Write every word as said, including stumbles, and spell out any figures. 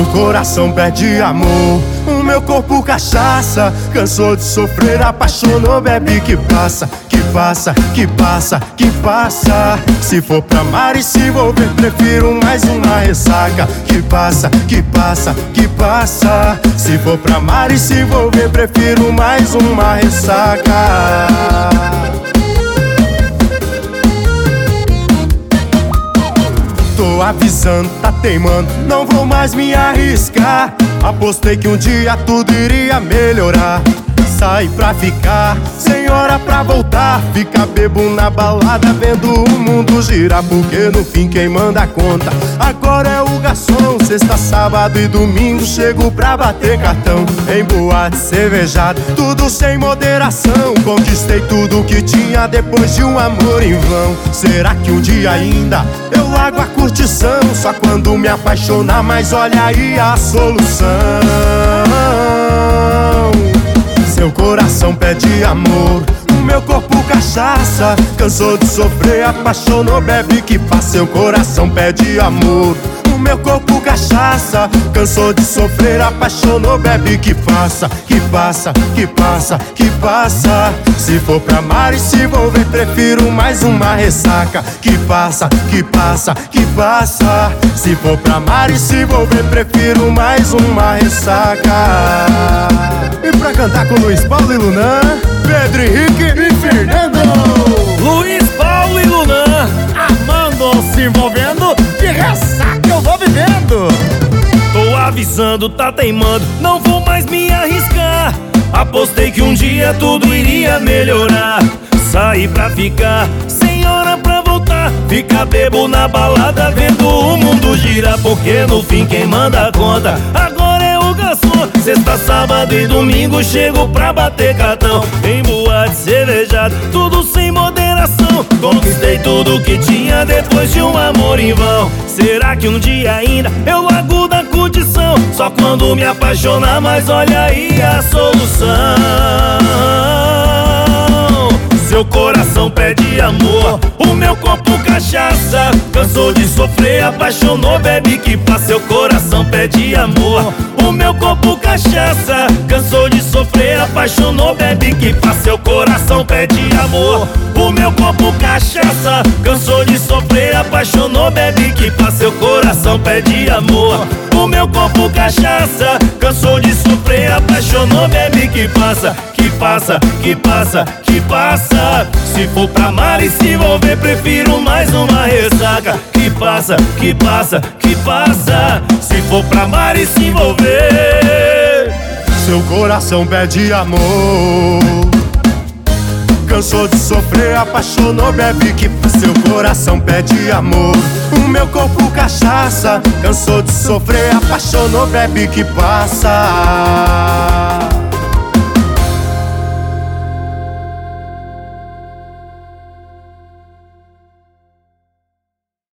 Seu coração pede amor, o meu corpo cachaça. Cansou de sofrer, apaixonou, bebe que passa, que passa, que passa, que passa. Se for pra amar e se envolver, prefiro mais uma ressaca. Que passa, que passa, que passa. Se for pra amar e se envolver, prefiro mais uma ressaca. Tô avisando, tá teimando, não vou mais me arriscar. Apostei que um dia tudo iria melhorar. Saí pra ficar, sem hora pra voltar. Fica bebo na balada, vendo o mundo girar. Porque no fim quem manda a conta agora é o garçom. Sexta, sábado e domingo chego pra bater cartão. Em boate, cervejada, tudo sem moderação. Conquistei tudo que tinha depois de um amor em vão. Será que um dia ainda eu largo a curtição? Só quando me apaixonar, mas olha aí a solução. Seu coração pede amor, o meu corpo cachaça. Cansou de sofrer, apaixonou, bebe que passa. Seu coração pede amor, o meu corpo cachaça. Cansou de sofrer, apaixonou, bebe que passa, que passa, que passa, que passa. Se for pra amar e se envolver, prefiro mais uma ressaca. Que passa, que passa, que passa. Se for pra amar e se envolver, prefiro mais uma ressaca. E pra cantar com Luiz Paulo e Lunan, Pedro Henrique e Fernando. Luiz Paulo e Lunan, amando, se envolvendo, que ressaca eu vou vivendo. Tô avisando, tá teimando, não vou mais me arriscar. Apostei que um dia tudo iria melhorar. Saí pra ficar, sem hora pra voltar. Fica bebo na balada, vendo o mundo girar. Porque no fim quem manda a conta agora é o garçom. Sexta, sábado e domingo chego pra bater cartão. Em boate, cervejada, tudo sem moderação. Conquistei tudo que tinha depois de um amor em vão. Será que um dia ainda eu largo da curtição? Só quando me apaixonar, mas olha aí a solução. Seu coração pede amor, o meu corpo cachaça. Cansou de sofrer, apaixonou, bebe que passa. Seu coração pede amor, o meu corpo cachaça. Cansou de sofrer, apaixonou, bebe que passa. Seu coração pede amor, o meu corpo cachaça. Cansou de sofrer, apaixonou, bebe que passa. Seu coração pede amor, o meu corpo cachaça. Cansou de sofrer, apaixonou, bebe que passa. Que passa, que passa, que passa. Se for pra amar e se envolver, prefiro mais uma ressaca. Que passa, que passa, que passa. Se for pra amar e se envolver. Seu coração pede amor, cansou de sofrer, apaixonou, bebe que passa. Seu coração pede amor, o meu corpo cachaça. Cansou de sofrer, apaixonou, bebe que passa.